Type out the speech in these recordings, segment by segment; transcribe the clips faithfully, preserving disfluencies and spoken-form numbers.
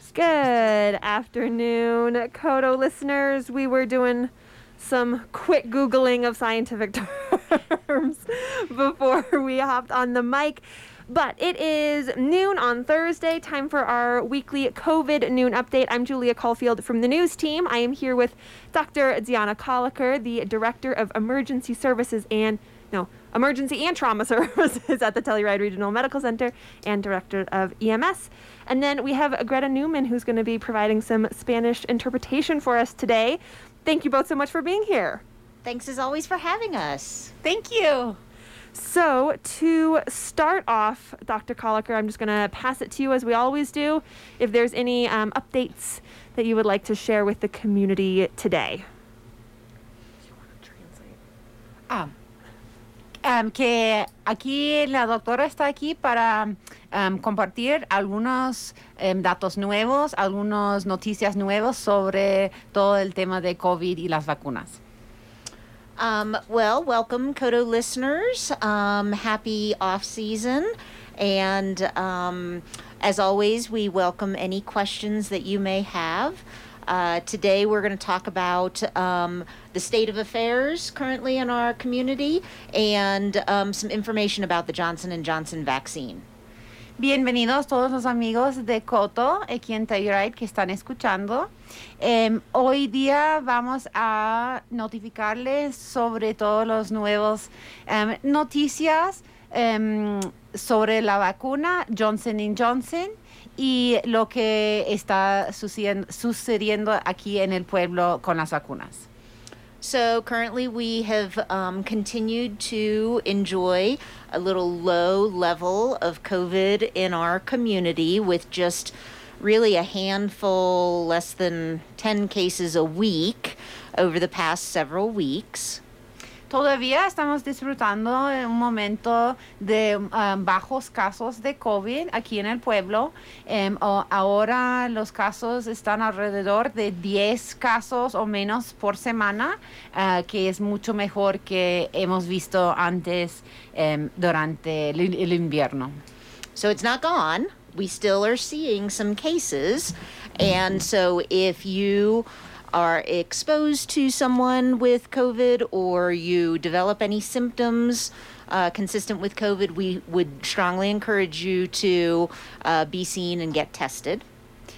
Good afternoon, Koto listeners. We were doing some quick Googling of scientific terms before we hopped on the mic. But it is noon on Thursday, time for our weekly COVID noon update. I'm Julia Caulfield from the news team. I am here with Doctor Dziana Koliker, the Director of Emergency Services and, no, Emergency and Trauma Services at the Telluride Regional Medical Center and Director of E M S. And then we have Greta Newman, who's going to be providing some Spanish interpretation for us today. Thank you both so much for being here. Thanks as always for having us. Thank you. So to start off, Doctor Koliker, I'm just going to pass it to you as we always do. If there's any um, updates that you would like to share with the community today. Do you want to translate? Ah, um, que aquí la doctora está aquí para um, compartir algunos um, datos nuevos, algunas noticias nuevas sobre todo el tema de COVID y las vacunas. Um, well, welcome, Koto listeners. Um, happy off-season. And um, as always, we welcome any questions that you may have. Uh, today, we're going to talk about um, the state of affairs currently in our community and um, some information about the Johnson and Johnson vaccine. Bienvenidos todos los amigos de Koto, aquí en Telluride, que están escuchando. Um, hoy día vamos a notificarles sobre todos los nuevos um, noticias um, sobre la vacuna Johnson and Johnson y lo que está sucediendo, sucediendo aquí en el pueblo con las vacunas. So currently we have um, continued to enjoy a little low level of COVID in our community with just really a handful, less than ten cases a week over the past several weeks. Todavía estamos disfrutando de un momento de um, bajos casos de COVID aquí en el pueblo. Um, o, ahora los casos están alrededor de diez casos o menos por semana, uh, que es mucho mejor que hemos visto antes um, durante el, el invierno. So it's not gone. We still are seeing some cases. And so if you are exposed to someone with COVID or you develop any symptoms uh, consistent with COVID, we would strongly encourage you to uh, be seen and get tested.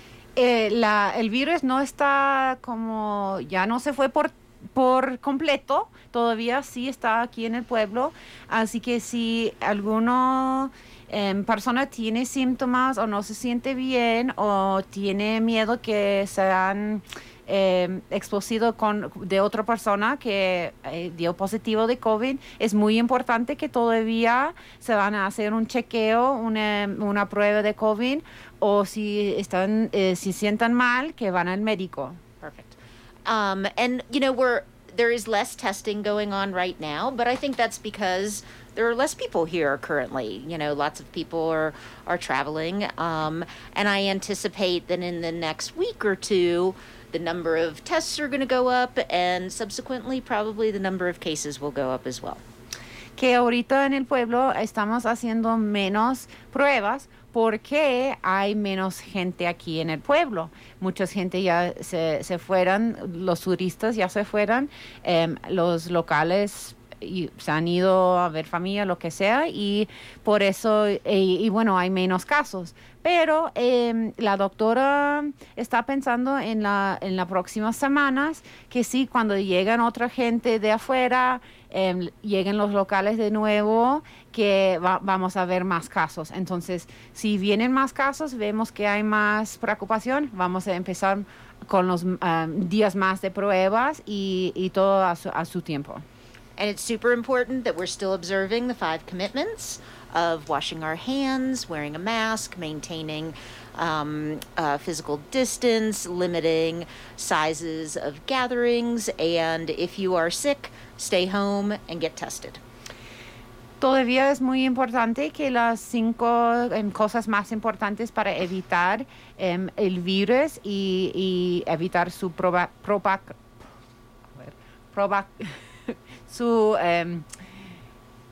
Eh, la, el virus no está como, ya no se fue por, por completo, todavía sí está aquí en el pueblo, así que si alguno eh, persona tiene síntomas o no se siente bien o tiene miedo que sean Eh, expuesto con, de otra persona que eh, dio positivo de COVID, es muy importante que todavía se van a hacer un chequeo, una, una prueba de COVID, o si están, eh, si sientan mal, que van al médico. Perfect. Um, and, you know, we're, there is less testing going on right now, but I think that's because there are less people here currently. You know, lots of people are, are traveling. Um, and I anticipate that in the next week or two, the number of tests are going to go up, and subsequently probably the number of cases will go up as well. Que ahorita en el pueblo estamos haciendo menos pruebas porque hay menos gente aquí en el pueblo. Mucha gente ya se, se fueron, los turistas ya se fueron, eh, los locales y se han ido a ver familia, lo que sea, y por eso, y, y bueno, hay menos casos. Pero eh, la doctora está pensando en la en las próximas semanas que sí, cuando llegan otra gente de afuera, eh, lleguen los locales de nuevo, que va, vamos a ver más casos. Entonces, si vienen más casos, vemos que hay más preocupación, vamos a empezar con los um, días más de pruebas y, y todo a su, a su tiempo. And it's super important that we're still observing the five commitments of washing our hands, wearing a mask, maintaining um, uh, physical distance, limiting sizes of gatherings, and if you are sick, stay home and get tested. Todavía es muy importante que las cinco um, cosas más importantes para evitar um, el virus y, y evitar su proba, proba, a ver, proba, su um,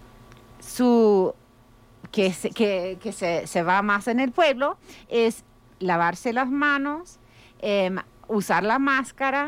su que se, que, que se, se va más en el pueblo es lavarse las manos, um, usar la máscara,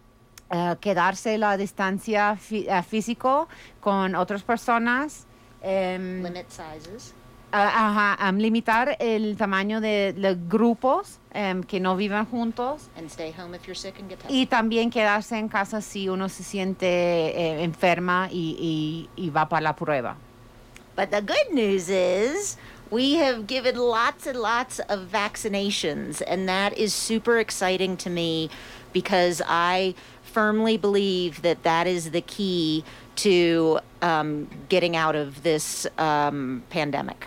uh, quedarse la distancia fi- uh, físico con otras personas. Um, Limit sizes. Uh, ajá, um, limitar el tamaño de los grupos um, que no vivan juntos. And stay home if you're sick and get tested. Y también quedarse en casa si uno se siente eh, enferma y, y, y va para la prueba. But the good news is we have given lots and lots of vaccinations, and that is super exciting to me because I firmly believe that that is the key to um, getting out of this um, pandemic.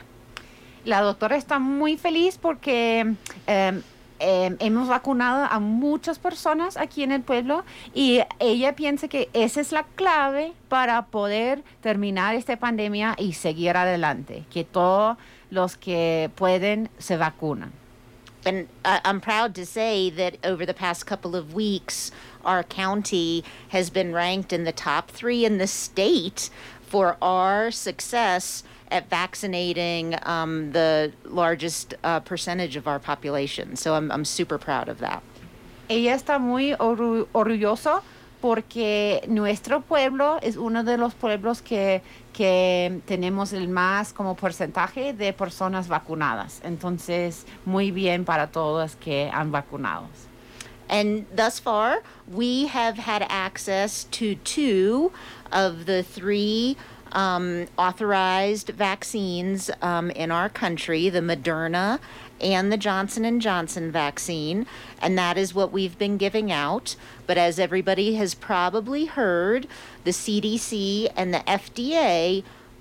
La doctora está muy feliz porque eh, eh, hemos vacunado a muchas personas aquí en el pueblo y ella piensa que esa es la clave para poder terminar esta pandemia y seguir adelante, que todos los que pueden se vacunan. And uh, I'm proud to say that over the past couple of weeks, our county has been ranked in the top three in the state for our success at vaccinating um, the largest uh, percentage of our population. So I'm, I'm super proud of that. Ella está muy orgu- orgulloso porque nuestro pueblo es uno de los pueblos que, que tenemos el más como porcentaje de personas vacunadas. Entonces, muy bien para todos que han vacunado. And thus far, we have had access to two of the three um, authorized vaccines um, in our country, the Moderna and the Johnson and Johnson vaccine, and that is what we've been giving out. But as everybody has probably heard, the C D C and the F D A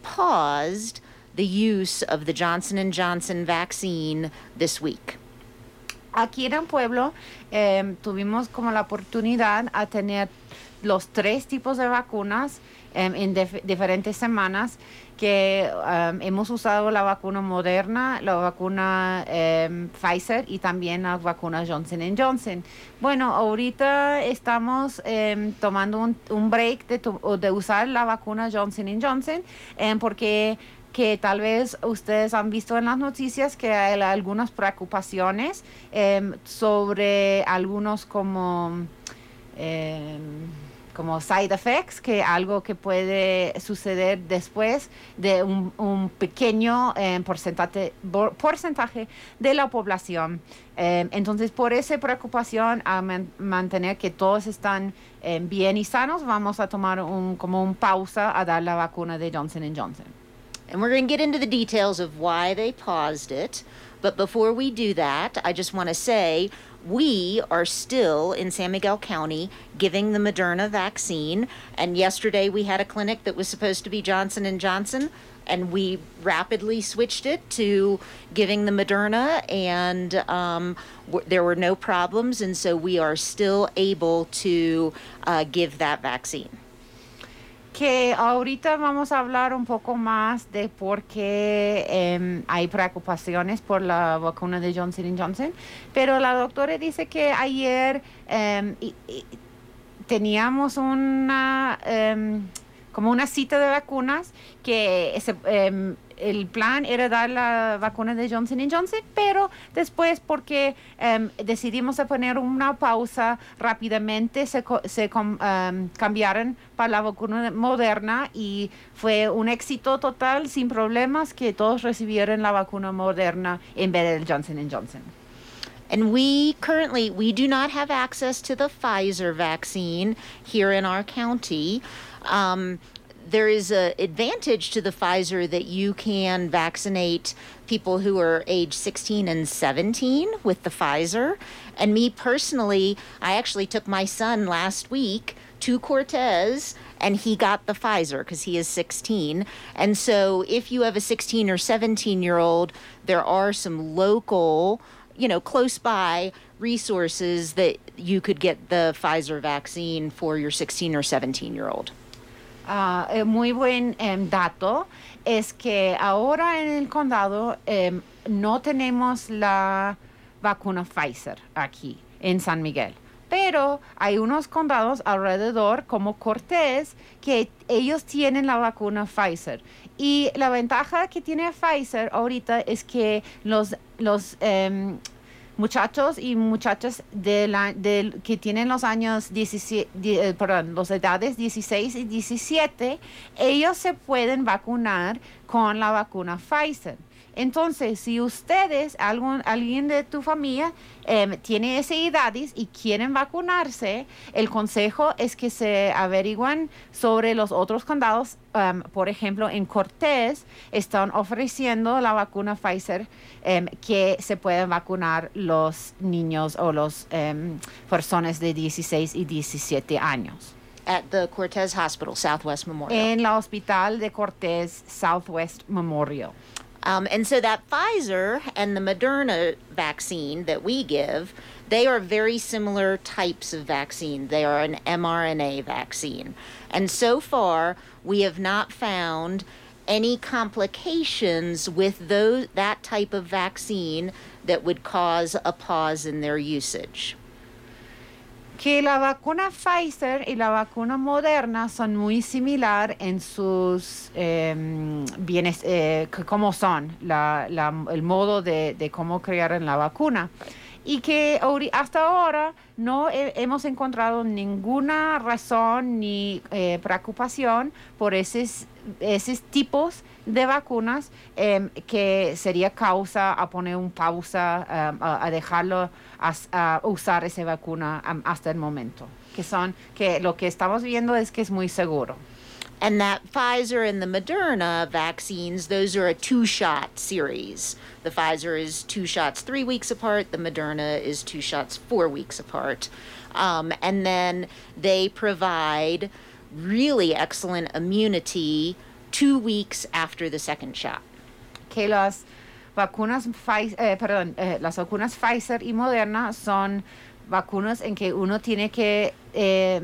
paused the use of the Johnson and Johnson vaccine this week. Aquí en el pueblo eh, tuvimos como la oportunidad a tener los tres tipos de vacunas eh, en dif- diferentes semanas que um, hemos usado la vacuna Moderna, la vacuna um, Pfizer y también la vacuna Johnson and Johnson. Bueno, ahorita estamos um, tomando un, un break de, to- de usar la vacuna Johnson and Johnson um, porque que tal vez ustedes han visto en las noticias que hay algunas preocupaciones um, sobre algunos como... Um, como side effects, que algo que puede suceder después de un, un pequeño eh, porcentaje, porcentaje de la población. Eh, entonces, por esa preocupación a man, mantener que todos están eh, bien y sanos, vamos a tomar un, como un pausa a dar la vacuna de Johnson and Johnson. And we're going to get into the details of why they paused it. But before we do that, I just want to say we are still in San Miguel County giving the Moderna vaccine. And yesterday we had a clinic that was supposed to be Johnson and Johnson, and we rapidly switched it to giving the Moderna, and um, w- there were no problems. And so we are still able to uh, give that vaccine. Que ahorita vamos a hablar un poco más de por qué eh, hay preocupaciones por la vacuna de Johnson and Johnson, pero la doctora dice que ayer eh, y, y teníamos una eh, como una cita de vacunas que se, eh, el plan era dar la vacuna de Johnson and Johnson, pero después porque um, decidimos de poner una pausa rápidamente se, se um, cambiaron para la vacuna Moderna y fue un éxito total sin problemas que todos recibieron la vacuna Moderna en vez del Johnson and Johnson. And we currently, we do not have access to the Pfizer vaccine here in our county. Um, there is an advantage to the Pfizer that you can vaccinate people who are age sixteen and seventeen with the Pfizer. And me personally, I actually took my son last week to Cortez, and he got the Pfizer because he is sixteen. And so if you have a sixteen or seventeen year old, there are some local, you know, close by resources that you could get the Pfizer vaccine for your sixteen or seventeen year old. Uh, eh, muy buen eh, dato es que ahora en el condado eh, no tenemos la vacuna Pfizer aquí en San Miguel, pero hay unos condados alrededor como Cortez que ellos tienen la vacuna Pfizer. Y la ventaja que tiene Pfizer ahorita es que los, los um, muchachos y muchachas de la, del- que tienen los años diecisiete, die- eh, perdón, las edades dieciséis y diecisiete, ellos se pueden vacunar con la vacuna Pfizer. Entonces, si ustedes, algún, alguien de tu familia em, tiene esas edades y quieren vacunarse, el consejo es que se averigüen sobre los otros condados. Em, por ejemplo, en Cortés están ofreciendo la vacuna Pfizer em, que se pueden vacunar los niños o las personas de dieciséis y diecisiete años. At the Cortez Hospital, Southwest Memorial. En la hospital de Cortés Southwest Memorial. Um, and so that Pfizer and the Moderna vaccine that we give, they are very similar types of vaccine. They are an mRNA vaccine. And so far, we have not found any complications with those, that type of vaccine that would cause a pause in their usage. Que la vacuna Pfizer y la vacuna Moderna son muy similar en sus eh, bienes, eh, c- cómo son, la, la- el modo de, de cómo crear la vacuna. Y que ahori- hasta ahora no he- hemos encontrado ninguna razón ni eh, preocupación por esos, esos tipos de vacunas em, que sería causa a poner un pausa, em, a, a dejarlo a, a usar esa vacuna em, hasta el momento. Que son, que lo que estamos viendo es que es muy seguro. And that Pfizer and the Moderna vaccines, those are a two-shot series. The Pfizer is two shots three weeks apart. The Moderna is two shots four weeks apart. Um, and then they provide really excellent immunity two weeks after the second shot. Que las vacunas Pfizer, eh, perdón, eh, las vacunas Pfizer y Moderna son vacunas en que uno tiene que eh,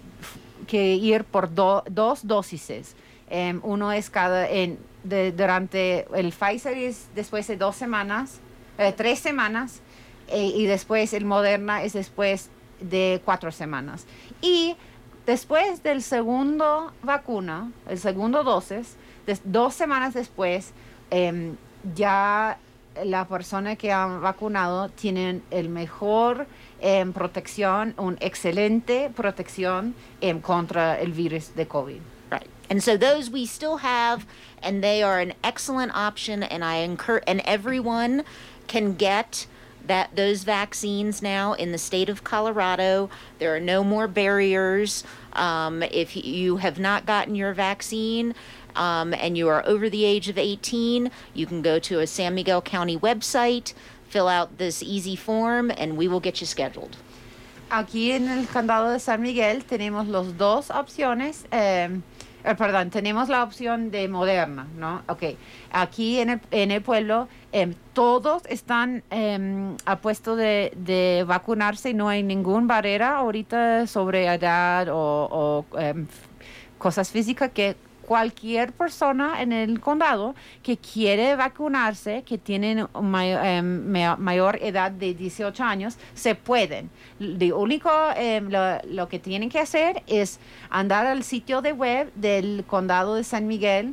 que ir por do- dos dosis. Em, uno es cada, en, de- durante, el Pfizer es después de dos semanas, eh, tres semanas, eh, y después el Moderna es después de cuatro semanas. Y después del segundo vacuna, el segundo dosis, des- dos semanas después, em, ya la persona que han vacunado tienen el mejor em, protección, una excelente protección em, contra el virus de COVID. Right. And so those we still have, and they are an excellent option, and I encourage, and everyone can get that those vaccines now in the state of Colorado. There are no more barriers. Um, if you have not gotten your vaccine, um, and you are over the age of eighteen, you can go to a San Miguel County website, fill out this easy form, and we will get you scheduled. Aquí en el condado de San Miguel tenemos las dos opciones. eh, eh, perdón, tenemos la opción de Moderna, ¿no? Ok. Aquí en el, en el pueblo em, todos están em, a puesto de, de vacunarse. No hay ninguna barrera ahorita sobre edad o, o, em, f- cosas físicas que cualquier persona en el condado que quiere vacunarse, que tienen mayor, mayor edad de dieciocho años, se pueden. Lo único, eh, lo, lo que tienen que hacer es andar al sitio de web del condado de San Miguel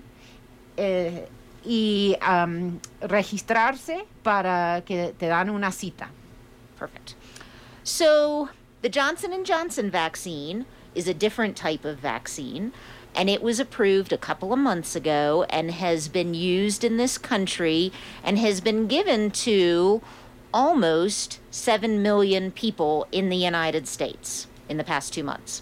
eh, y um, registrarse para que te dan una cita. Perfect. So the Johnson and Johnson vaccine is a different type of vaccine, and it was approved a couple of months ago and has been used in this country and has been given to almost seven million people in the United States in the past two months.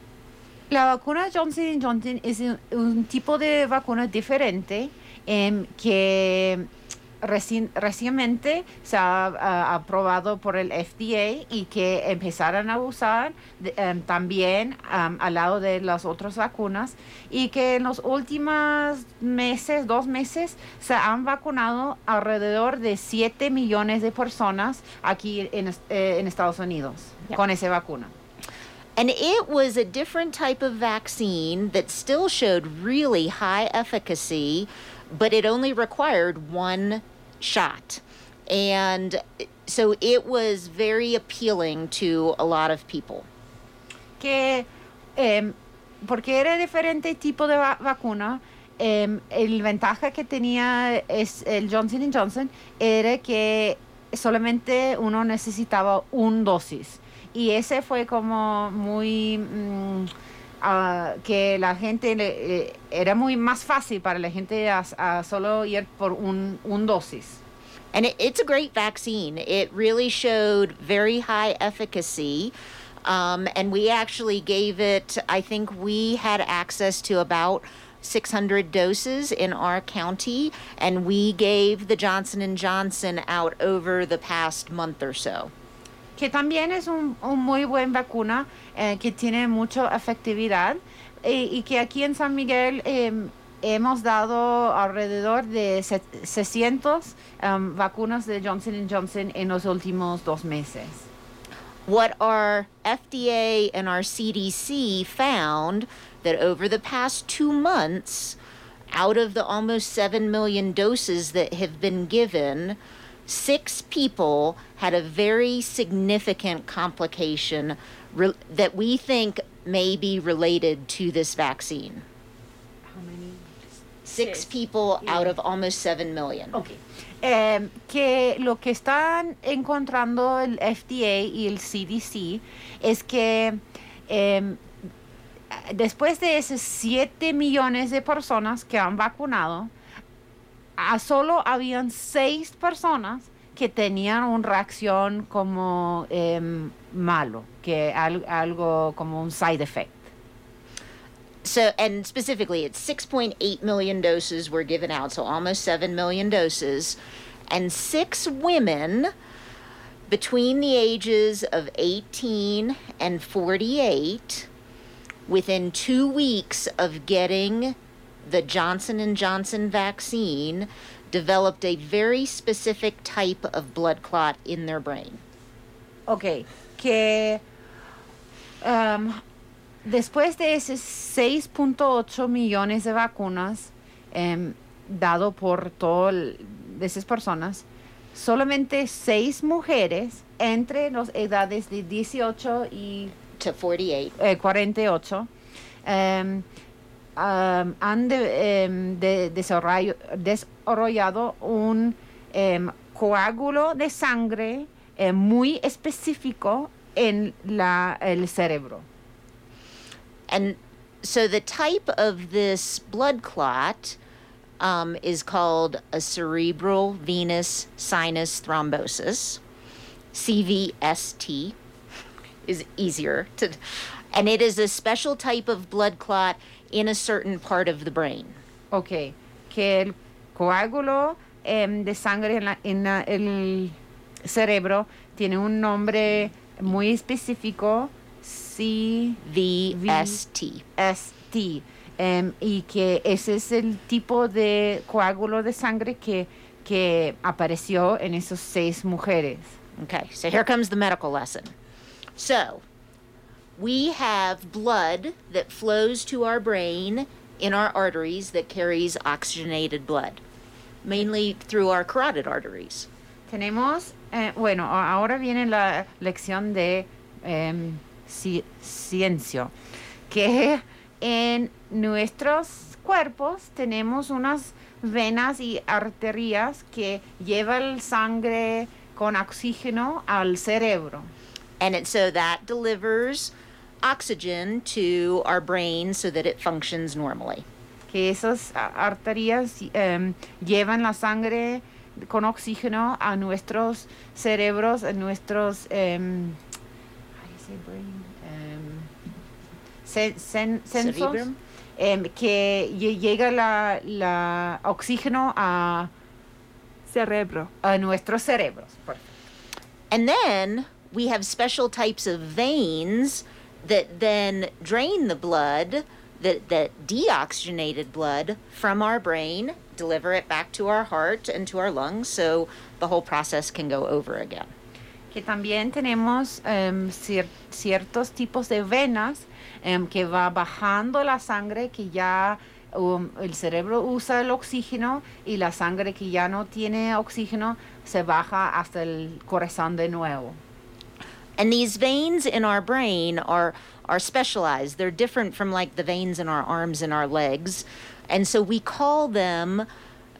La vacuna Johnson and Johnson es un, un tipo de vacuna diferente em, que reci- recientemente se ha ah, aprobado por el F D A y que empezaron a usar de- em, también am, al lado de las otras vacunas y que en los últimos meses, dos meses, se han vacunado alrededor de siete millones de personas aquí en, es- eh, en Estados Unidos Yep. con esa vacuna. And it was a different type of vaccine that still showed really high efficacy, but it only required one shot. And so it was very appealing to a lot of people. Que em, porque era diferente tipo de va- vacuna, em, el ventaja que tenía es el Johnson and Johnson era que solamente uno necesitaba un dosis. Y ese fue como muy... mm, uh, que la gente... Le, eh, era muy más fácil para la gente a, a solo ir por un, un dosis. And it, it's a great vaccine. It really showed very high efficacy. Um, and we actually gave it, I think we had access to about six hundred doses in our county, and we gave the Johnson and Johnson out over the past month or so. Que también es un, un muy buen vacuna, eh, que tiene mucha efectividad, eh, y que aquí en San Miguel eh, hemos dado alrededor de seiscientas um, vacunas de Johnson and Johnson en los últimos dos meses. What our F D A and our C D C found that over the past two months, out of the almost seven million doses that have been given, six people had a very significant complication re- that we think may be related to this vaccine. How many? Six Six. people Yeah. out of almost seven million. Okay. Eh, que lo que están encontrando el F D A y el C D C es que eh, después de esos siete millones de personas que han vacunado, a solo habían seis personas que tenían una reacción como eh, malo, que al, algo como un side effect. So, and specifically, it's six point eight million doses were given out, so almost seven million doses. And six women between the ages of eighteen and forty-eight, within two weeks of getting the Johnson and Johnson vaccine, developed a very specific type of blood clot in their brain. Ok, que um, después de esos seis punto ocho millones de vacunas um, dado por todas esas personas, solamente seis mujeres entre las edades de dieciocho y To forty-eight. eh, cuarenta y ocho um, um, han de, um, de, desarrollo, desarrollado un um, coágulo de sangre eh, muy específico en la, el cerebro. And so the type of this blood clot um, is called a cerebral venous sinus thrombosis. C V S T is easier to, and it is a special type of blood clot in a certain part of the brain. Ok, que el coágulo em, de sangre en, la- en la- el cerebro tiene un nombre muy específico, C V S T. S T, em, y que ese es el tipo de coágulo de sangre que, que apareció en esas seis mujeres. Okay, so here comes the medical lesson. So, we have blood that flows to our brain in our arteries that carries oxygenated blood, mainly through our carotid arteries. Tenemos, eh, bueno, a- ahora viene la lección de em, ci- ciencia, que en nuestros cuerpos tenemos unas venas y arterias que llevan sangre con oxígeno al cerebro. And it, so that delivers oxygen to our brain so that it functions normally. Que esas a- arterias em, llevan la sangre con oxígeno a nuestros cerebros, a nuestros em, how do you say brain? Em, sen- sen- sensos, Cerebrum? em, que lle- llega la, la oxígeno a, Cerebro. a nuestros cerebros. And then we have special types of veins that then drain the blood, that, that deoxygenated blood from our brain, deliver it back to our heart and to our lungs so the whole process can go over again. Que también tenemos em, cier- ciertos tipos de venas em, que va bajando la sangre, que ya um, el cerebro usa el oxígeno, y la sangre que ya no tiene oxígeno se baja hasta el corazón de nuevo. And these veins in our brain are are specialized. They're different from like the veins in our arms and our legs. And so we call them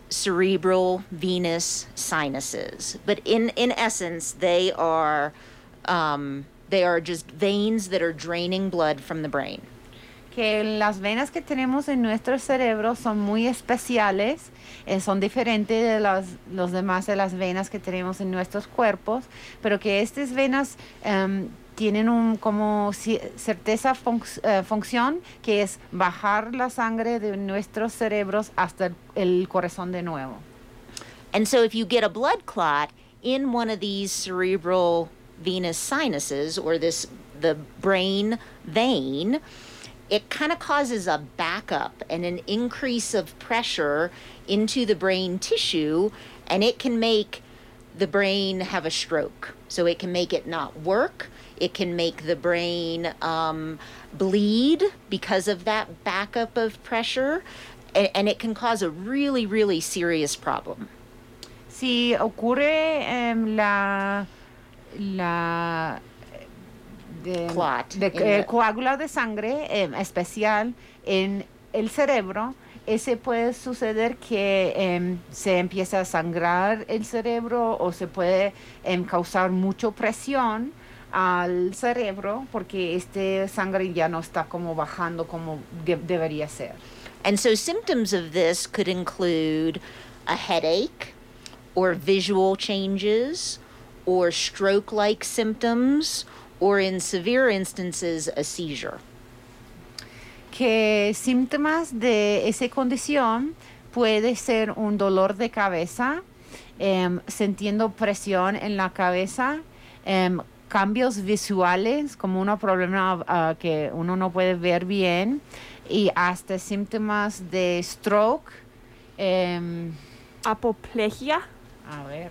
cerebral venous sinuses. But in, in essence, they are um, they are just veins that are draining blood from the brain. Que las venas que tenemos en nuestro cerebro son muy especiales, eh, son diferentes de las los demás de las venas que tenemos en nuestros cuerpos, pero que estas venas um, tienen un como ci- certeza func- eh, función que es bajar la sangre de nuestros cerebros hasta el, el corazón de nuevo. And so if you get a blood clot in one of these cerebral venous sinuses, or this the brain vein, it kind of causes a backup and an increase of pressure into the brain tissue, and it can make the brain have a stroke. So it can make it not work. It can make the brain um, bleed because of that backup of pressure, and, and it can cause a really, really serious problem. Si ocurre um, la la de, Clot de, in eh, the- coágula de sangre eh, especial en el cerebro, ese puede suceder que em, se empieza a sangrar el cerebro o se puede em, causar mucha presión al cerebro porque este sangre ya no está como bajando como de- debería ser. And so symptoms of this could include a headache, or visual changes, or stroke-like symptoms, or in severe instances, a seizure. Que síntomas de esa condición puede ser un dolor de cabeza, em, sintiendo presión en la cabeza, em, cambios visuales como un problema ah, que uno no puede ver bien y hasta síntomas de stroke. em, Apoplejía. a ver.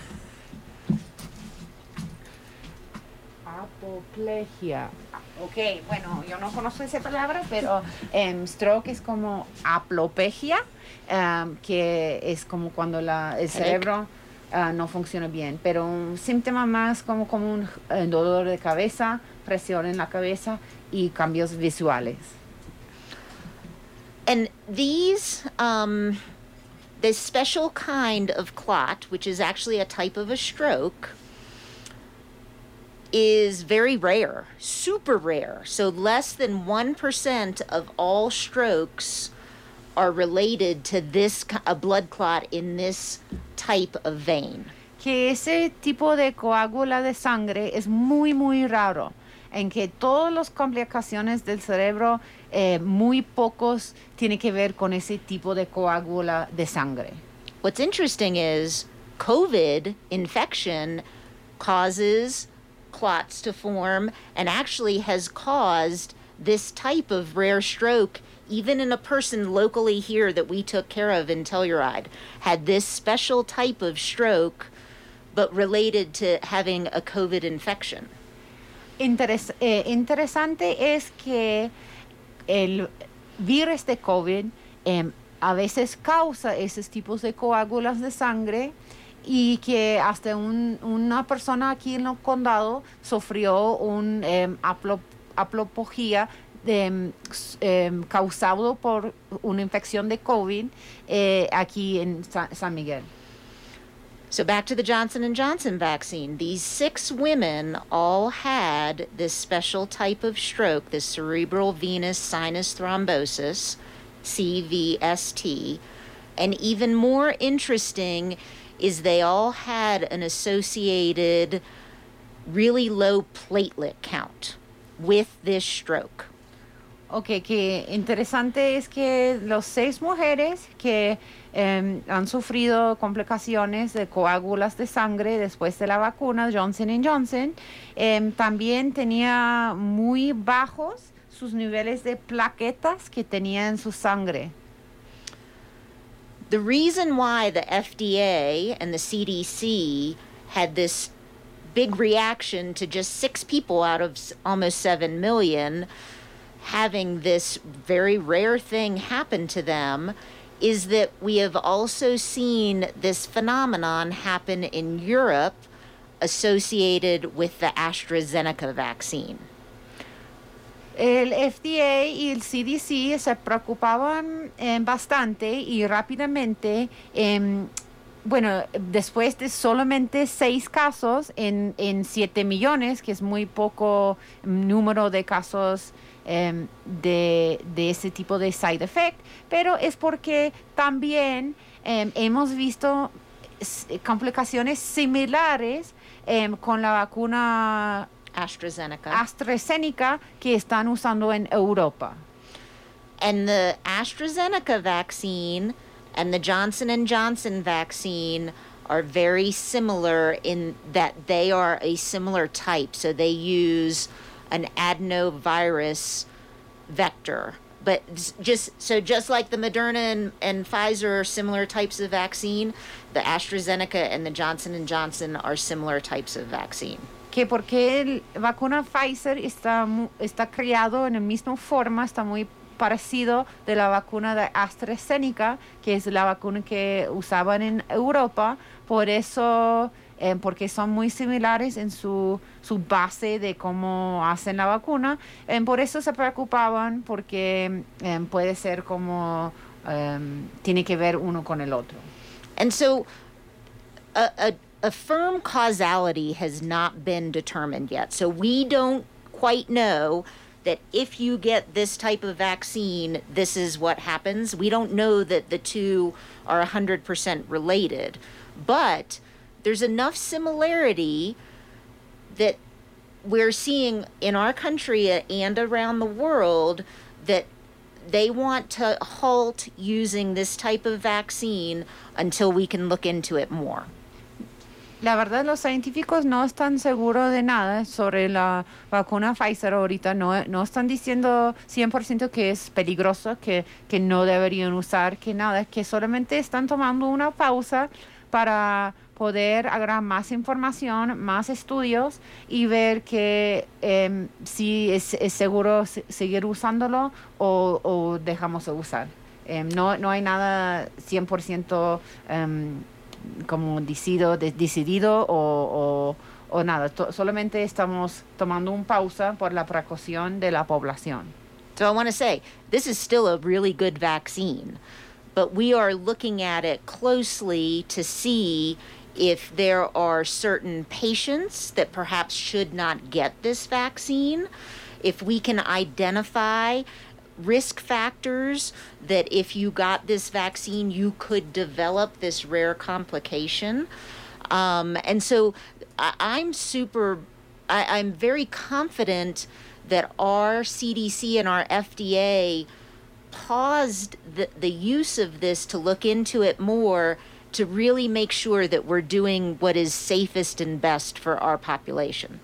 Apoplejía. Ok, bueno, yo no conozco esa palabra, pero em, stroke es como aplopegia, em, que es como cuando la, el cerebro ah, no funciona bien, pero un síntoma más como, como un eh, dolor de cabeza, presión en la cabeza y cambios visuales. And these, um, this special kind of clot, which is actually a type of a stroke, is very rare, super rare. So less than one percent of all strokes are related to this, ki- a blood clot in this type of vein. Que ese tipo de coágula de sangre es muy, muy raro, en que todas las complicaciones del cerebro, eh, muy pocos tienen que ver con ese tipo de coágula de sangre. What's interesting is COVID infection causes clots to form and actually has caused this type of rare stroke even in a person locally here that we took care of in Telluride had this special type of stroke but related to having a COVID infection. Interes- eh, interesante es que el virus de COVID em, a veces causa esos tipos de coágulas de sangre y que hasta un- una persona aquí en el condado sufrió un em, aplo- aplopogía em, s- em, causado por una infección de COVID eh, aquí en Sa- San Miguel. So back to the Johnson and Johnson vaccine. These six women all had this special type of stroke, this cerebral venous sinus thrombosis, C V S T. And even more interesting is they all had an associated really low platelet count with this stroke. Ok, que interesante es que los seis mujeres que em, han sufrido complicaciones de coágulas de sangre después de la vacuna Johnson and Johnson, em, también tenía muy bajos sus niveles de plaquetas que tenía en su sangre. The reason why the F D A and the C D C had this big reaction to just six people out of s- almost seven million having this very rare thing happen to them is that we have also seen this phenomenon happen in Europe associated with the AstraZeneca vaccine. El F D A y el C D C se preocupaban eh, bastante y rápidamente, eh, bueno, después de solamente seis casos en, en siete millones, que es muy poco número de casos eh, de, de ese tipo de side effect, pero es porque también eh, hemos visto s- complicaciones similares eh, con la vacuna AstraZeneca. AstraZeneca que están usando en Europa. And the AstraZeneca vaccine and the Johnson and Johnson vaccine are very similar in that they are a similar type. So they use an adenovirus vector. But s- just so just like the Moderna and, and Pfizer are similar types of vaccine, the AstraZeneca and the Johnson and Johnson are similar types of vaccine. Que porque la vacuna Pfizer está, mu- está creado en la misma forma, está muy parecido de la vacuna de AstraZeneca, que es la vacuna que usaban en Europa, por eso, eh, porque son muy similares en su, su base de cómo hacen la vacuna, eh, por eso se preocupaban, porque eh, puede ser como, eh, tiene que ver uno con el otro. And so a, a, a firm causality has not been determined yet. So we don't quite know that if you get this type of vaccine, this is what happens. We don't know that the two are one hundred percent related. But there's enough similarity that we're seeing in our country and around the world that they want to halt using this type of vaccine until we can look into it more. La verdad, los científicos no están seguros de nada sobre la vacuna Pfizer ahorita. No, no están diciendo cien por ciento que es peligroso, que, que no deberían usar, que nada, que solamente están tomando una pausa para poder agarrar más información, más estudios y ver que eh, si es, es seguro se- seguir usándolo o, o dejamos de usar. Eh, no, no hay nada cien por ciento em, como decido, de- decidido o, o, o nada. To- solamente estamos tomando una pausa por la precaución de la población. So I want to say, this is still a really good vaccine, but we are looking at it closely to see if there are certain patients that perhaps should not get this vaccine, if we can identify risk factors that if you got this vaccine, you could develop this rare complication. Um, and so I, I'm super, I, I'm very confident that our C D C and our F D A paused the, the use of this to look into it more to really make sure that we're doing what is safest and best for our population.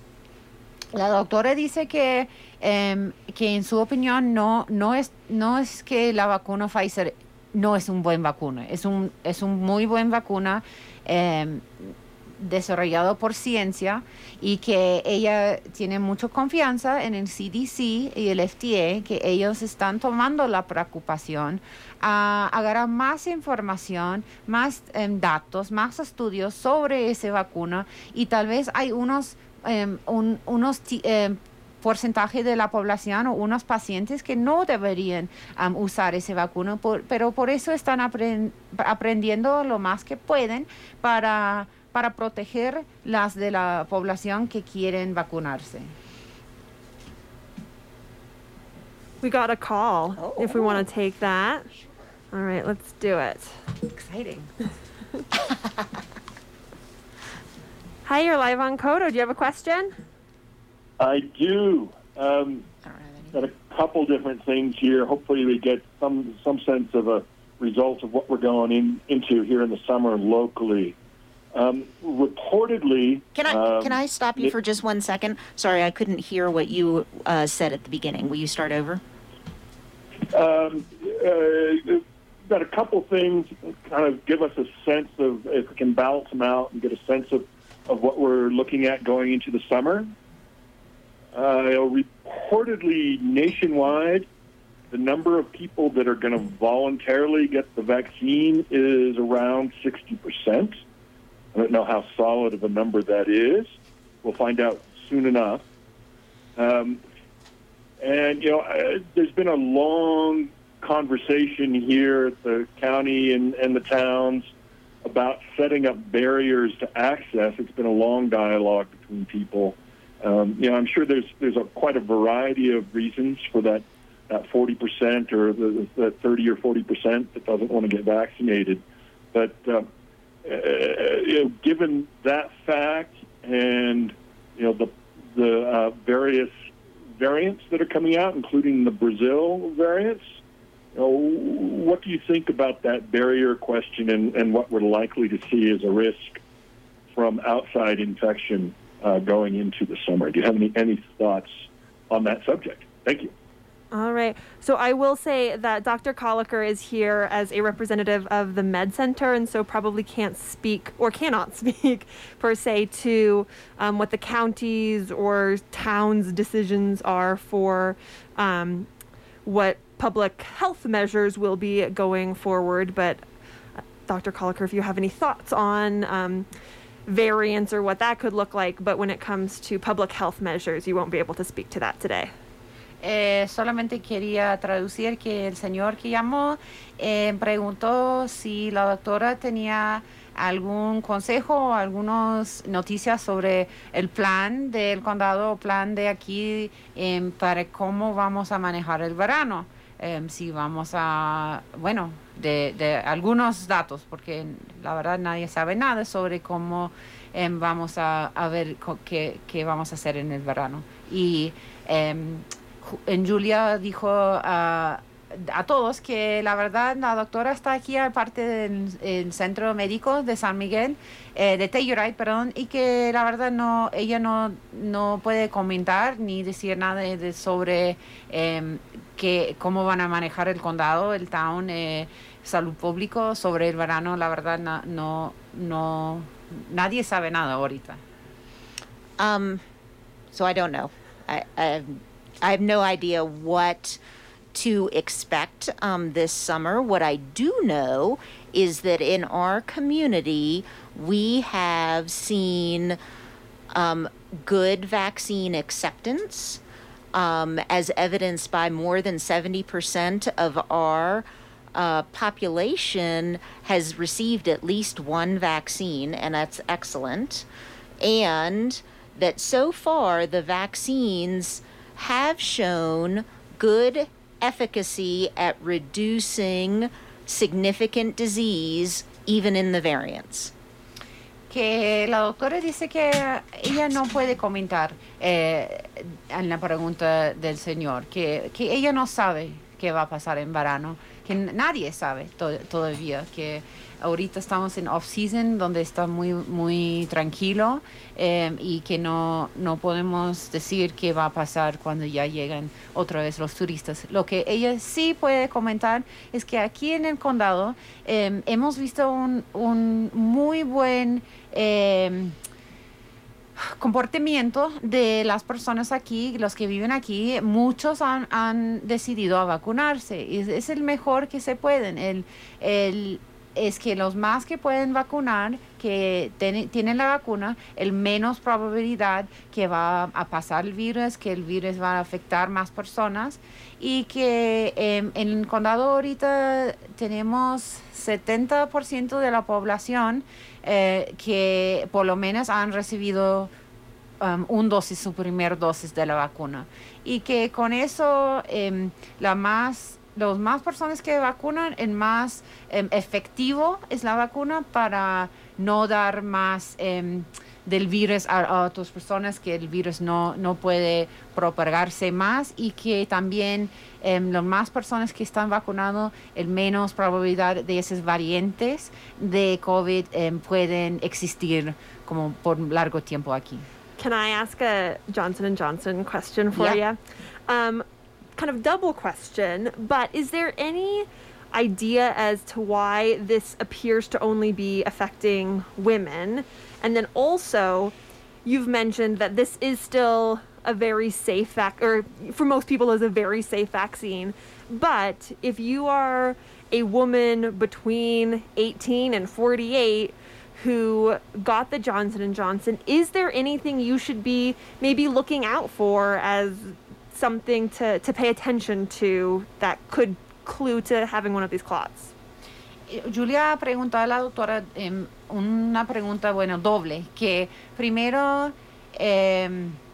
La doctora dice que, em, que en su opinión no, no, es, no es que la vacuna Pfizer no es un buen vacuna, es un, es un muy buen vacuna em, desarrollado por ciencia y que ella tiene mucha confianza en el C D C y el F D A, que ellos están tomando la preocupación a agarrar más información, más em, datos, más estudios sobre esa vacuna y tal vez hay unos, em, un- unos ti- em, porcentaje de la población o unos pacientes que no deberían um, usar esa vacuna, por- pero por eso están apren- aprendiendo lo más que pueden para, para proteger las de la población que quieren vacunarse. We got a call Oh. if we want to take that. All right, let's do it. Exciting. Hi, you're live on Kodo. Do you have a question? I do. Um, I don't have any. got a couple different things here. Hopefully, we get some some sense of a result of what we're going in, into here in the summer locally. Um, reportedly, Can I um, can I stop you yeah. for just one second? Sorry, I couldn't hear what you uh, said at the beginning. Will you start over? Um, uh, got a couple things, kind of give us a sense of if we can balance them out and get a sense of, of what we're looking at going into the summer. Uh, reportedly nationwide, the number of people that are going to voluntarily get the vaccine is around sixty percent. I don't know how solid of a number that is. We'll find out soon enough. Um, And, you know, uh, there's been a long conversation here at the county and, and the towns about setting up barriers to access. It's been a long dialogue between people. Um, you know, I'm sure there's there's a, quite a variety of reasons for that, that forty percent or the, the thirty or forty percent that doesn't want to get vaccinated. But uh, uh, you know, given that fact and, you know, the, the uh, various variants that are coming out, including the Brazil variants, you know, what do you think about that barrier question and, and what we're likely to see as a risk from outside infection uh, going into the summer? Do you have any, any thoughts on that subject? Thank you. All right. So I will say that Doctor Colliker is here as a representative of the Med Center, and so probably can't speak or cannot speak per se to um, what the counties or towns' decisions are for um, what public health measures will be going forward. But uh, Doctor Colliker, if you have any thoughts on um, variants or what that could look like, but when it comes to public health measures, you won't be able to speak to that today. Eh, solamente quería traducir que el señor que llamó eh, preguntó si la doctora tenía algún consejo o algunas noticias sobre el plan del condado o plan de aquí eh, para cómo vamos a manejar el verano. Eh, si vamos a, bueno, de, de algunos datos, porque la verdad nadie sabe nada sobre cómo eh, vamos a, a ver co- qué, qué vamos a hacer en el verano. Y eh, en Julia dijo a, a todos que la verdad la doctora está aquí aparte del el centro médico de San Miguel, eh, de Telluride, perdón, y que la verdad no, ella no, no puede comentar ni decir nada de, de sobre eh, que, cómo van a manejar el condado, el town, eh, salud público sobre el verano. La verdad no, no, no nadie sabe nada ahorita. Um, so I don't know. I, I I have no idea what to expect um, this summer. What I do know is that in our community, we have seen um, good vaccine acceptance, um, as evidenced by more than seventy percent of our uh, population has received at least one vaccine, and that's excellent. And that so far the vaccines have shown good efficacy at reducing significant disease even in the variants. Que la doctora dice que ella no puede comentar eh, en la pregunta del señor, que, que ella no sabe qué va a pasar en verano, que nadie sabe to- todavía, que ahorita estamos en off-season donde está muy, muy tranquilo eh, y que no, no podemos decir qué va a pasar cuando ya llegan otra vez los turistas. Lo que ella sí puede comentar es que aquí en el condado eh, hemos visto un, un muy buen eh, comportamiento de las personas aquí, los que viven aquí. Muchos han, han decidido a vacunarse y es, es el mejor que se pueden. El, el, es que los más que pueden vacunar, que ten, tienen la vacuna, el menos probabilidad que va a pasar el virus, que el virus va a afectar más personas y que eh, en el condado ahorita tenemos setenta por ciento de la población eh, que por lo menos han recibido um, un dosis, su primer dosis de la vacuna. Y que con eso eh, la más... Los más personas que vacunan, el más eh, efectivo es la vacuna para no dar más eh, del virus a, a otras personas, que el virus no, no puede propagarse más y que también eh, las más personas que están vacunados, el menos probabilidad de esas variantes de COVID eh, pueden existir como por largo tiempo aquí. Can I ask a Johnson and Johnson question for Yeah. you? Um, kind of double question, but is there any idea as to why this appears to only be affecting women? And then also, you've mentioned that this is still a very safe vac, or for most people is a very safe vaccine. But if you are a woman between eighteen and forty-eight who got the Johnson and Johnson, is there anything you should be maybe looking out for as something to, to pay attention to that could clue to having one of these clots? Julia preguntó a la doctora eh, una pregunta, bueno, doble, que primero, eh,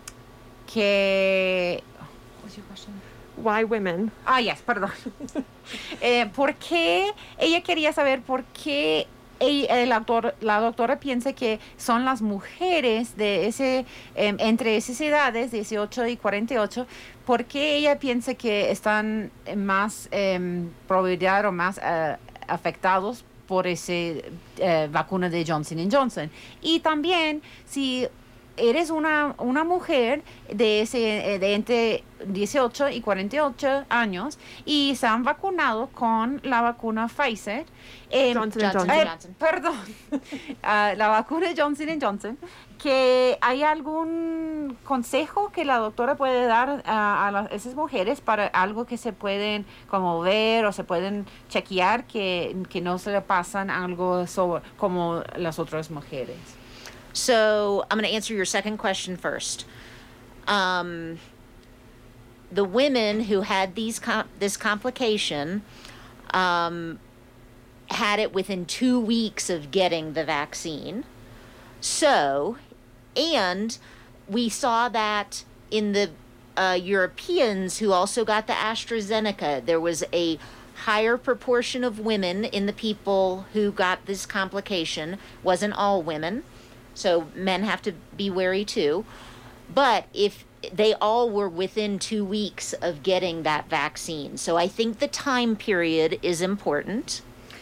que... What's your question? Why women? Ah, yes, perdón. eh, ¿Por qué? Ella quería saber por qué ella, el autor, la doctora piensa que son las mujeres de ese, eh, entre esas edades, dieciocho y cuarenta y ocho, ¿por qué ella piensa que están más eh, probabilidad o más uh, afectados por esa uh, vacuna de Johnson and Johnson? Y también, si eres una, una mujer de, ese, de entre dieciocho y cuarenta y ocho años y se han vacunado con la vacuna Pfizer. Eh, Johnson Johnson Johnson. and eh, Johnson. Perdón, uh, la vacuna Johnson and Johnson, que hay algún consejo que la doctora puede dar uh, a las, esas mujeres para algo que se pueden como ver o se pueden chequear que, que no se le pasan algo sobre, como las otras mujeres. So I'm going to answer your second question first. Um, the women who had these com- this complication um, had it within two weeks of getting the vaccine. So, and we saw that in the uh, Europeans who also got the AstraZeneca. There was a higher proportion of women in the people who got this complication. Wasn't all women. So men have to be wary too. But if they all were within two weeks of getting that vaccine. So I think the time period is important.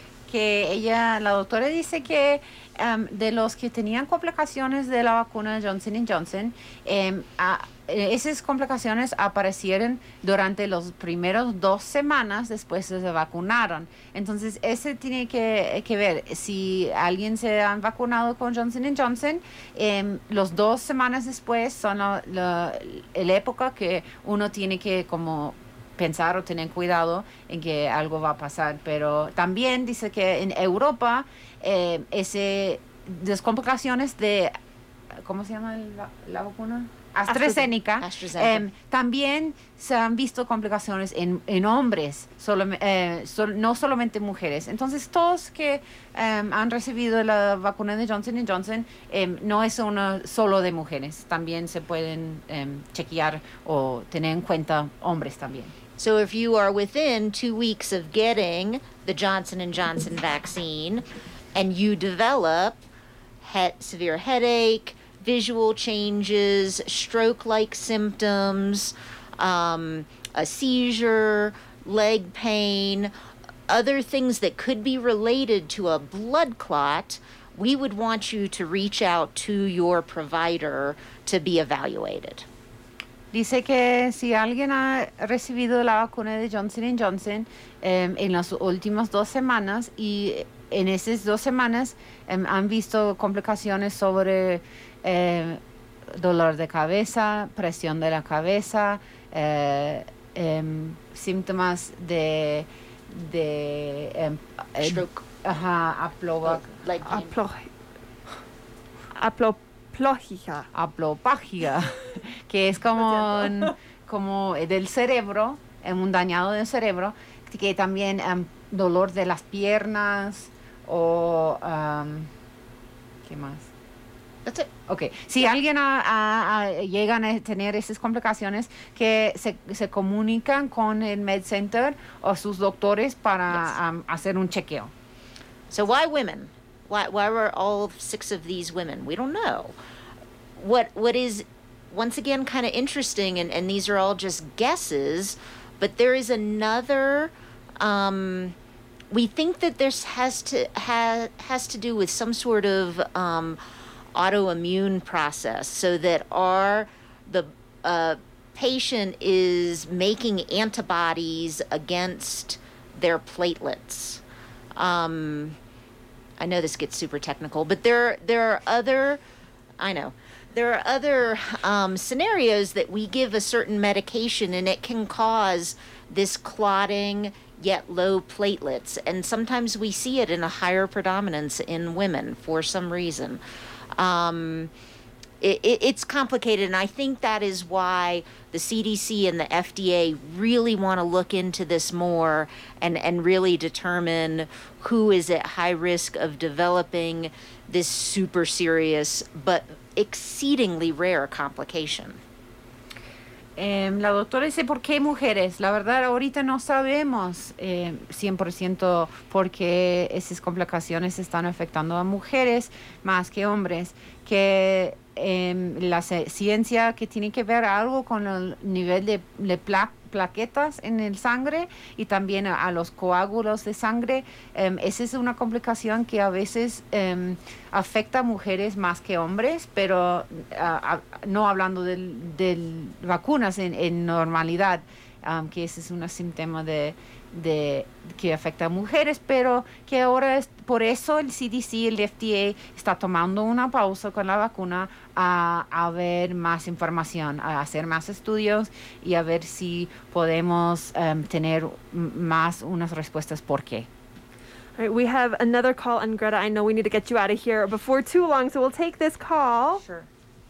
Que ella, la doctora dice que um, de los que tenían complicaciones de la vacuna Johnson and Johnson, um, a, esas complicaciones aparecieron durante los primeros dos semanas después de se vacunaron. Entonces, ese tiene que, que ver. Si alguien se han vacunado con Johnson and Johnson, um, los dos semanas después son la, la, la época que uno tiene que como pensar o tener cuidado en que algo va a pasar. Pero también dice que en Europa, eh, ese, las complicaciones de, ¿cómo se llama la, la vacuna? AstraZeneca, AstraZeneca. Eh, también se han visto complicaciones en, en hombres, solo, eh, sol, no solamente mujeres. Entonces, todos que eh, han recibido la vacuna de Johnson and Johnson, eh, no es una solo de mujeres, también se pueden eh, chequear o tener en cuenta hombres también. So if you are within two weeks of getting the Johnson and Johnson vaccine and you develop he- severe headache, visual changes, stroke-like symptoms, um, a seizure, leg pain, other things that could be related to a blood clot, we would want you to reach out to your provider to be evaluated. Dice que si alguien ha recibido la vacuna de Johnson and Johnson eh, en las últimas dos semanas y en esas dos semanas eh, han visto complicaciones sobre eh, dolor de cabeza, presión de la cabeza, eh, eh, síntomas de, de eh, Stroke. Ajá, aploba, Leg pain. Aplo- Aploplogía. aplopagia, que es como, un- como del cerebro, eh, un dañado del cerebro, que también um, dolor de las piernas o um, ¿qué más? That's it. Ok, si alguien a, a, a, llegan a tener esas complicaciones, que se, se comunican con el Med Center o sus doctores para Yes. um, hacer un chequeo. So why women? Why why were all six of these women? We don't know. What what is once again kind of interesting, and, and these are all just guesses, but there is another um, we think that this has to ha, has to do with some sort of um, autoimmune process, so that our the uh, patient is making antibodies against their platelets. Um, I know this gets super technical, but there there are other, I know, there are other um, scenarios that we give a certain medication and it can cause this clotting yet low platelets, and sometimes we see it in a higher predominance in women for some reason. Um, it, it, it's complicated, and I think that is why the C D C and the F D A really want to look into this more and, and really determine who is at high risk of developing this super serious but exceedingly rare complication. Eh, la doctora dice, ¿por qué mujeres? La verdad, ahorita no sabemos eh, cien por ciento por qué esas complicaciones están afectando a mujeres más que hombres. Que eh, la ciencia que tiene que ver algo con el nivel de, de pla plaquetas en el sangre y también a, a los coágulos de sangre. Um, esa es una complicación que a veces um, afecta a mujeres más que hombres, pero uh, uh, no hablando de, de vacunas en, en normalidad, um, que ese es un síntoma de, de que afecta a mujeres, pero que ahora es, por eso el C D C, el F D A está tomando una pausa con la vacuna a, a ver más información, a hacer más estudios y a ver si podemos um, tener más unas respuestas por qué. All right, we have another call, and Greta, I know we need to get you out of here before too long, so we'll take this call. Sure.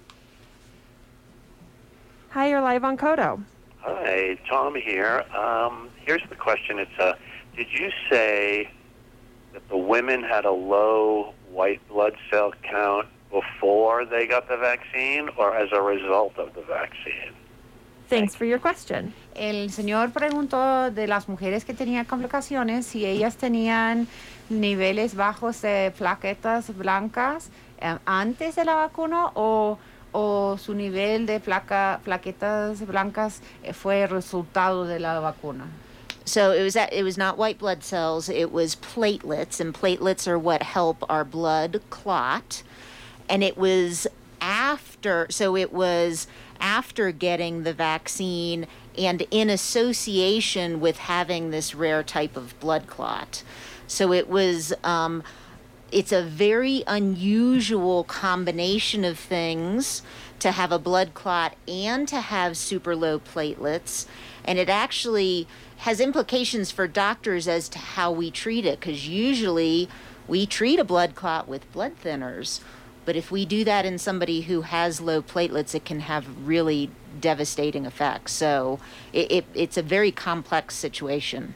Hi, you're live on Kodo. Hi, Tom here. Um, here's the question. It's uh, did you say that the women had a low white blood cell count before they got the vaccine or as a result of the vaccine? Thanks for your question. El señor preguntó de las mujeres que tenían complicaciones si ellas tenían niveles bajos de plaquetas blancas eh, antes de la vacuna o o su nivel de placa, plaquetas blancas fue resultado de la vacuna. So it was that, it was not white blood cells, it was platelets, and platelets are what help our blood clot. And it was after, so it was after getting the vaccine and in association with having this rare type of blood clot. So it was, um, it's a very unusual combination of things to have a blood clot and to have super low platelets. And it actually has implications for doctors as to how we treat it, because usually we treat a blood clot with blood thinners. But if we do that in somebody who has low platelets, it can have really devastating effects. So it, it, it's a very complex situation.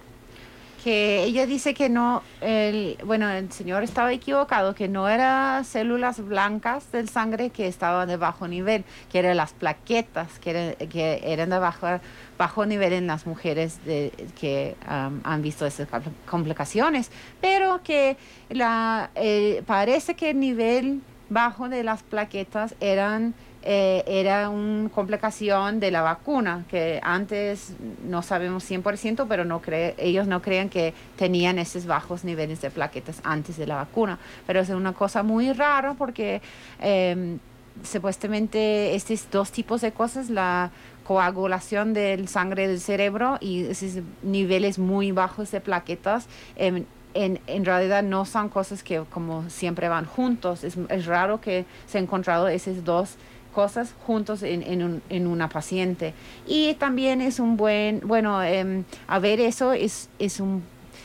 Que ella dice que no, el, bueno, el señor estaba equivocado, que no eran células blancas del sangre que estaban de bajo nivel, que eran las plaquetas que, era, que eran de bajo, bajo nivel en las mujeres de, que um, han visto esas complicaciones, pero que la, eh, parece que el nivel bajo de las plaquetas eran Eh, era una complicación de la vacuna, que antes no sabemos cien por ciento, pero no cree, ellos no creen que tenían esos bajos niveles de plaquetas antes de la vacuna. Pero es una cosa muy rara porque eh, supuestamente estos dos tipos de cosas, la coagulación del sangre del cerebro y esos niveles muy bajos de plaquetas, eh, En, en realidad no son cosas que como siempre van juntos. Es, es raro que se han encontrado esas dos cosas juntos en, en, un, en una paciente. Y también es un buen, bueno, eh, a ver, eso es, es un,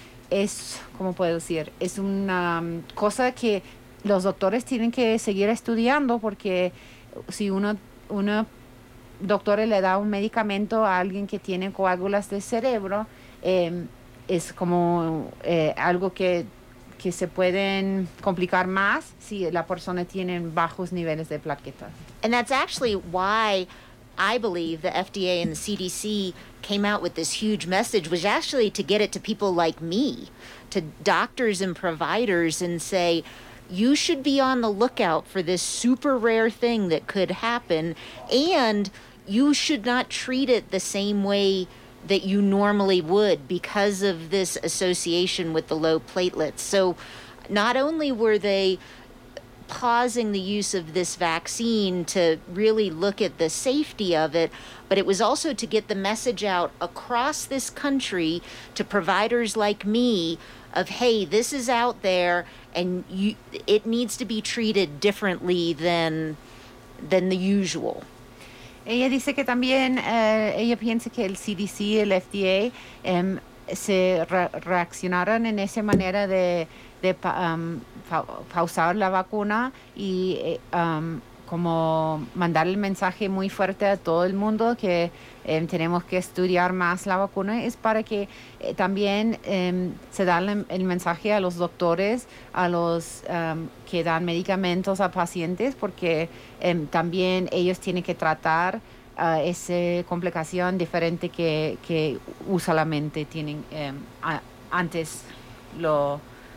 es, ¿cómo puedo decir? Es una um, cosa que los doctores tienen que seguir estudiando, porque si uno, uno doctor le da un medicamento a alguien que tiene coágulas de cerebro, eh, es como eh, algo que, que se pueden complicar más si la persona tiene bajos niveles de plaquetas. And that's actually why I believe the F D A and the C D C came out with this huge message, was actually to get it to people like me, to doctors and providers, and say, you should be on the lookout for this super rare thing that could happen, and you should not treat it the same way that you normally would because of this association with the low platelets. So not only were they pausing the use of this vaccine to really look at the safety of it, but it was also to get the message out across this country to providers like me of, hey, this is out there and you, it needs to be treated differently than, than the usual. Ella dice que también eh, ella piensa que el C D C y el F D A eh, se re reaccionaron en esa manera de, de pa um, pa pausar la vacuna y eh, um, como mandar el mensaje muy fuerte a todo el mundo que eh, tenemos que estudiar más la vacuna, es para que eh, también eh, se da el, el mensaje a los doctores, a los um, que dan medicamentos a pacientes, porque eh, también ellos tienen que tratar uh, esa complicación diferente que, que usualmente tienen eh, a, antes lo,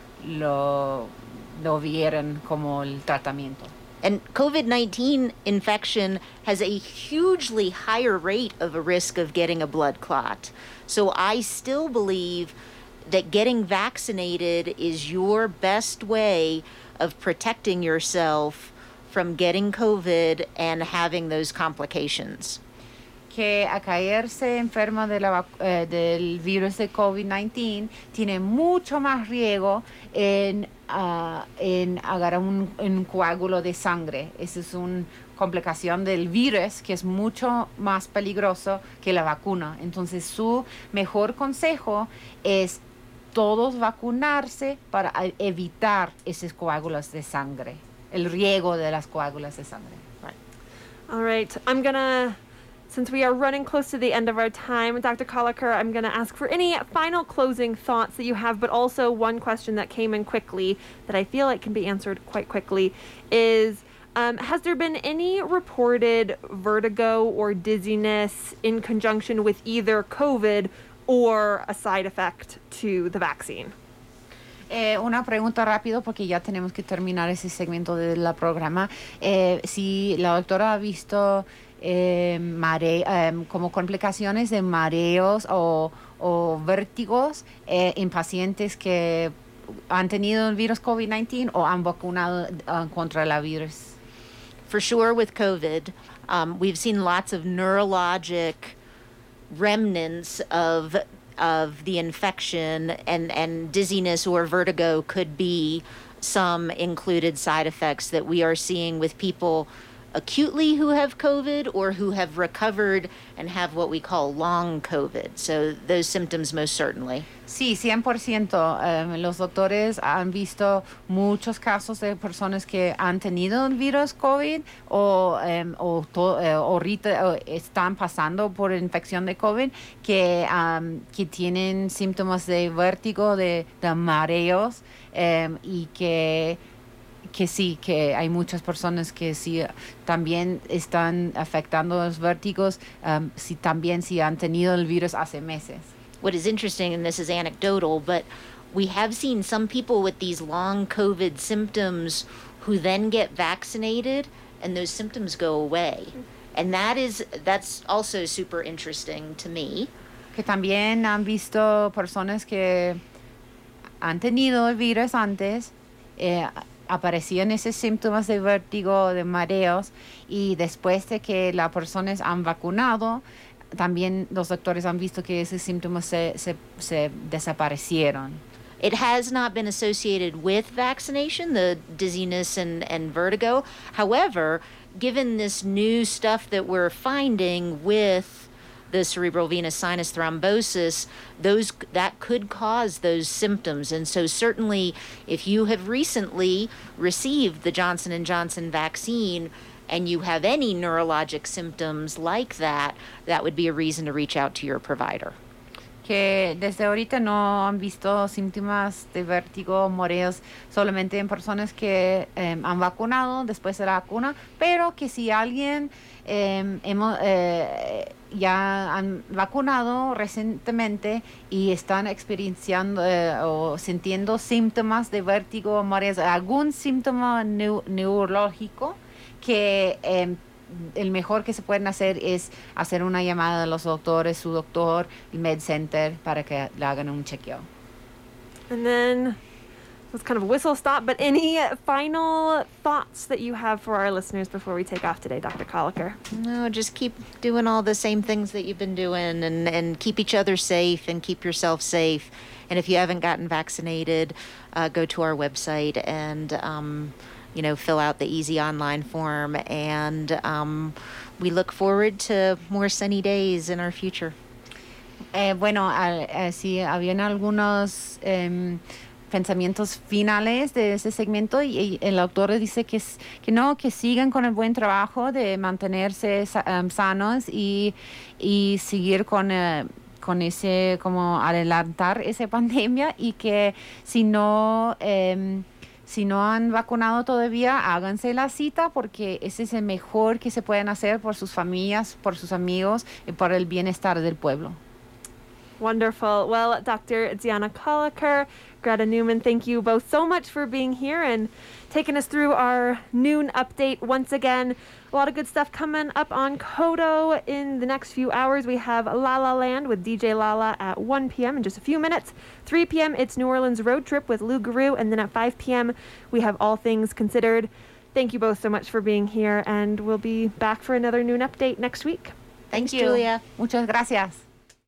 lo, lo vieron como el tratamiento. And COVID nineteen infection has a hugely higher rate of a risk of getting a blood clot. So I still believe that getting vaccinated is your best way of protecting yourself from getting COVID and having those complications. Que a caerse enfermo de la, eh, del virus de COVID diecinueve tiene mucho más riesgo en, uh, en agarrar un, un coágulo de sangre. Esa es una complicación del virus que es mucho más peligroso que la vacuna. Entonces, su mejor consejo es todos vacunarse para evitar esos coágulos de sangre, el riesgo de las coágulas de sangre. Right. All right, I'm gonna... Since we are running close to the end of our time, Doctor Koliker, I'm going to ask for any final closing thoughts that you have, but also one question that came in quickly that I feel like can be answered quite quickly is, um, has there been any reported vertigo or dizziness in conjunction with either COVID or a side effect to the vaccine? Eh, una pregunta rápido porque ya tenemos que terminar ese segmento del programa. Eh, si la doctora ha visto eh, mare, eh, como complicaciones de mareos o, o vértigos eh, en pacientes que han tenido el virus COVID diecinueve o han vacunado uh, contra el virus. For sure with COVID, um, we've seen lots of neurologic remnants of of the infection, and, and dizziness or vertigo could be some included side effects that we are seeing with people acutely who have COVID or who have recovered and have what we call long COVID. So those symptoms most certainly. Sí, cien por ciento. Um, los doctores han visto muchos casos de personas que han tenido el virus COVID o, um, o to, uh, ahorita uh, están pasando por infección de COVID que, um, que tienen síntomas de vértigo, de, de mareos um, y que que sí, que hay muchas personas que sí también están afectando los vértigos, um, si también si han tenido el virus hace meses. What is interesting, and this is anecdotal, but we have seen some people with these long COVID symptoms who then get vaccinated and those symptoms go away. And that is, that's also super interesting to me. Que también han visto personas que han tenido el virus antes, eh, aparecían esos síntomas de vértigo, de mareos, y después de que las personas han vacunado, también los doctores han visto que esos síntomas se, se, se desaparecieron. It has not been associated with vaccination, the dizziness and, and vertigo. However, given this new stuff that we're finding with the cerebral venous sinus thrombosis, those that could cause those symptoms. And so certainly if you have recently received the Johnson and Johnson vaccine and you have any neurologic symptoms like that, that would be a reason to reach out to your provider. Que desde ahorita no han visto síntomas de vértigo, mareos, solamente en personas que eh, han vacunado después de la vacuna, pero que si alguien eh, hemos, eh, ya han vacunado recientemente y están experienciando eh, o sintiendo síntomas de vértigo, mareos, algún síntoma neu- neurológico que eh, el mejor que se pueden hacer es hacer una llamada a los doctores, su doctor, el Med Center, para que le hagan un chequeo. And then, it's kind of a whistle stop, but any final thoughts that you have for our listeners before we take off today, Doctor Koliker? No, just keep doing all the same things that you've been doing, and, and keep each other safe and keep yourself safe. And if you haven't gotten vaccinated, uh, go to our website and um, you know, fill out the easy online form, and um, we look forward to more sunny days in our future. Eh, bueno, uh, uh, si habían algunos um, pensamientos finales de ese segmento y, y el autor dice que, es- que no, que sigan con el buen trabajo de mantenerse sa- um, sanos y, y seguir con, eh, con ese, como adelantar esa pandemia y que si no... em, si no han vacunado todavía, háganse la cita porque ese es el mejor que se pueden hacer por sus familias, por sus amigos y por el bienestar del pueblo. Wonderful. Well, Doctor Diana Colliker, Greta Newman, thank you both so much for being here and taking us through our noon update once again. A lot of good stuff coming up on Kodo in the next few hours. We have La La Land with D J Lala at one p.m. in just a few minutes. three p.m. it's New Orleans Road Trip with Lou Guru. And then at five p.m. we have All Things Considered. Thank you both so much for being here. And we'll be back for another noon update next week. Thanks, Thank you. Julia. Muchas gracias.